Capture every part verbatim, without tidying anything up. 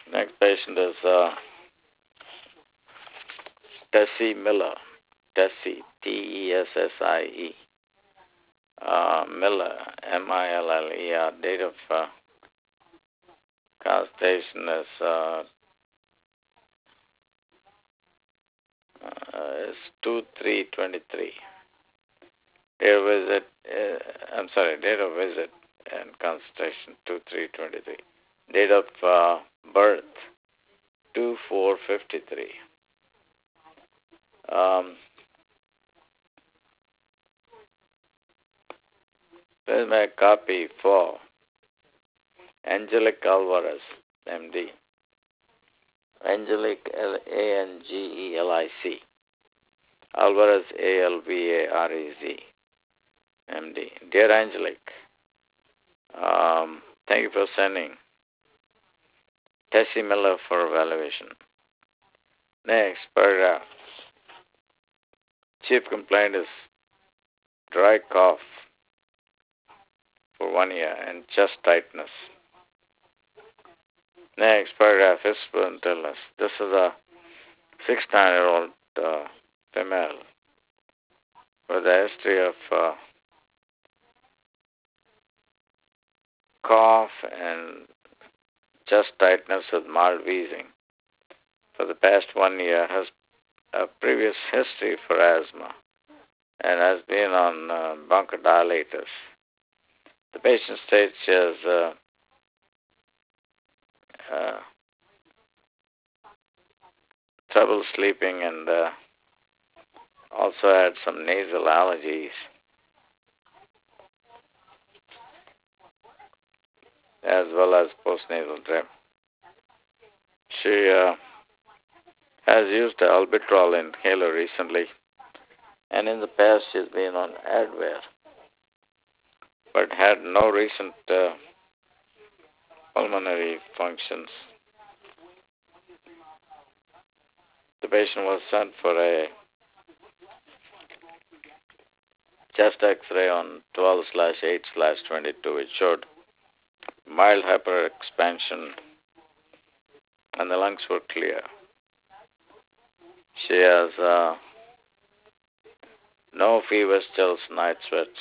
Next patient is uh, Tessie Miller. Tessie, T E S S I E. Uh, Miller, M I L L E R. Date of uh, consultation is, uh, uh, is two three twenty-three. Date of visit, uh, I'm sorry, date of visit and consultation two three twenty-three. Date of uh, birth two four fifty-three. Um, There's my copy for Angelic Alvarez, M D. Angelic, L A N G E L I C. Alvarez, A L V A R E Z, M D. Dear Angelic, um, thank you for sending Tessie Miller for evaluation. Next paragraph. Chief complaint is dry cough for one year and chest tightness. Next paragraph, physical illness. This is a sixty-nine-year-old uh, female with a history of uh, cough and chest tightness with mild wheezing. For the past one year, has a previous history for asthma and has been on uh, bronchodilators. The patient states she has uh, uh, trouble sleeping and uh, also had some nasal allergies, as well as postnasal drip. She uh, has used the albuterol inhaler recently, and in the past she's been on Advair, but had no recent uh, pulmonary functions. The patient was sent for a chest X-ray on twelve slash eight slash twenty-two. It showed mild hyperexpansion and the lungs were clear. She has uh, no fever, chills, night sweats.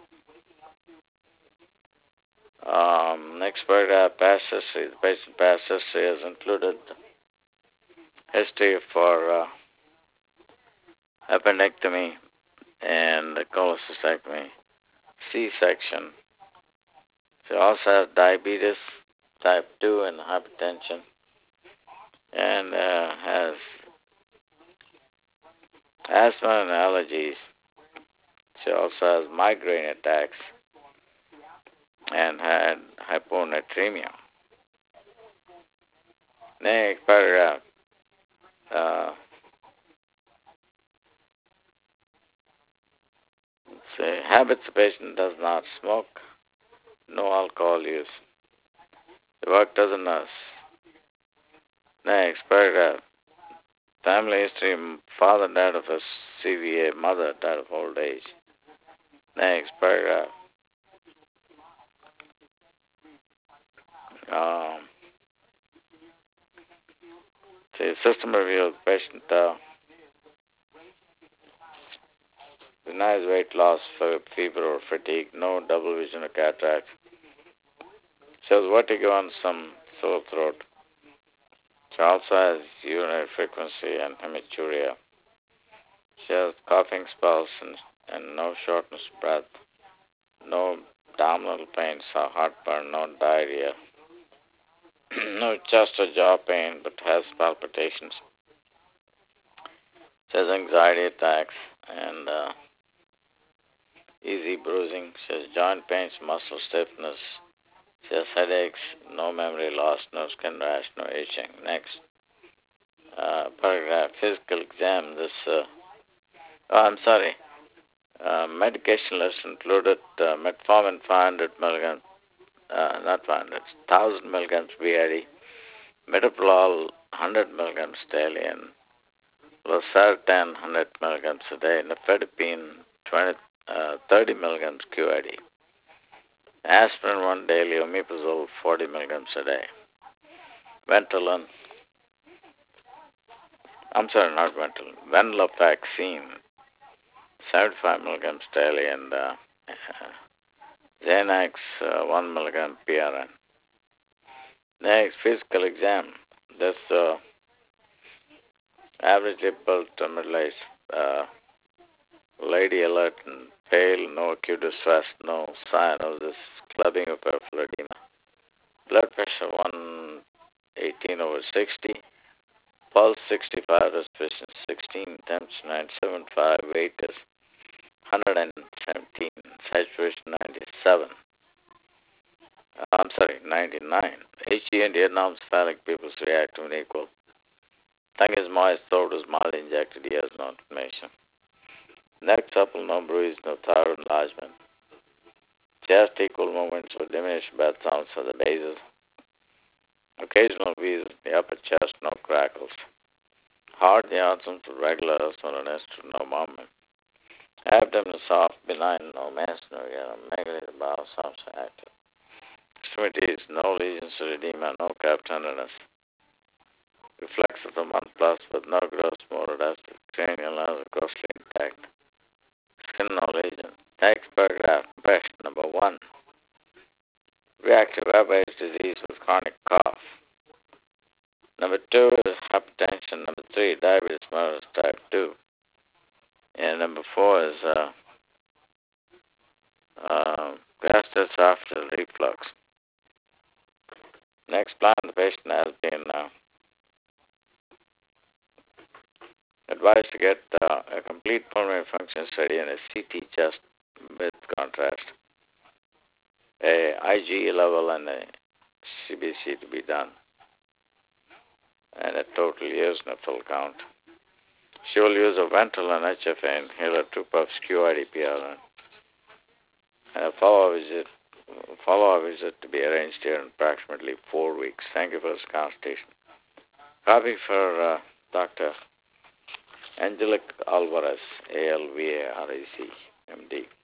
Um, next paragraph, past history. The patient past history has included history for uh, appendectomy and cholecystectomy, C-section. She also has diabetes, type two, and hypertension, and uh, has asthma and allergies. She also has migraine attacks and had hyponatremia. Next paragraph. Uh, say, habits the patient does not smoke, no alcohol use. The work doesn't nurse. Next paragraph. Family history, father died of a C V A, mother died of old age. Next paragraph. Um, see, system review of the patient uh, denies weight loss, fever or fatigue, no double vision or cataract. Shows vertigo and some sore throat. She also has urinary frequency and hematuria. She has coughing spells and, and no shortness of breath, no abdominal pains or heartburn, no diarrhea, no chest or jaw pain, but has palpitations. She has anxiety attacks and uh, easy bruising. She has joint pains, muscle stiffness. She has headaches, no memory loss, no skin rash, no itching. Next uh, paragraph, physical exam. This, uh, oh, I'm sorry. Uh, medication list included uh, metformin five hundred milligrams, uh, not five hundred, one thousand milligrams B I D, metoprolol one hundred milligrams daily, and losartan one hundred milligrams a day, nifedipine twenty, uh, thirty milligrams Q I D, aspirin one daily, omeprazole forty milligrams a day. Ventolin, I'm sorry, not Ventolin, venlafaxine, seventy-five milligrams daily, and uh, Xanax, uh, one milligram P R N. Next, physical exam. This uh, averagely built uh, middle-aged uh, lady, alert and pale, no acute distress, no sign of this clubbing of peripheral edema. Blood pressure one eighteen over sixty, pulse sixty-five, respiration sixteen, temperature nine seventy-five, weight is one hundred seventeen, saturation ninety-seven. Uh, I'm sorry, ninety-nine. H E and anormal people's react when equal. Tongue is moist, throat is mild, injected, ears no inflammation. Neck supple, no bruise, no thyroid enlargement. Chest equal movements with diminished breath sounds of the bases. Occasional wheeze in the upper chest, no crackles. Heart, the absence of regular soreness, no movement. Abdomen soft, benign, no mass, no megaly, the bowel sounds active. Extremities, no lesions or edema, no calf tenderness. Reflex of the one plus with no gross motor, that's the cranial nerves are grossly intact. Skin no lesion. Next paragraph, question number one. Reactive airways disease with chronic cough. Number two is hypertension. Number three, diabetes mellitus type two. And number four is uh, uh, gastroesophageal reflux. Next plan, the patient has been uh, advised to get uh, a complete pulmonary function study and a C T chest with contrast, a I G E level and a C B C to be done, and a total years and a full count. She will use a Ventolin H F A inhaler, two puffs Q I D P R N, and a follow-up visit, follow-up visit to be arranged here in approximately four weeks. Thank you for this consultation. Copy for uh, Doctor Angelic Alvarez, A L V A R A C, M D.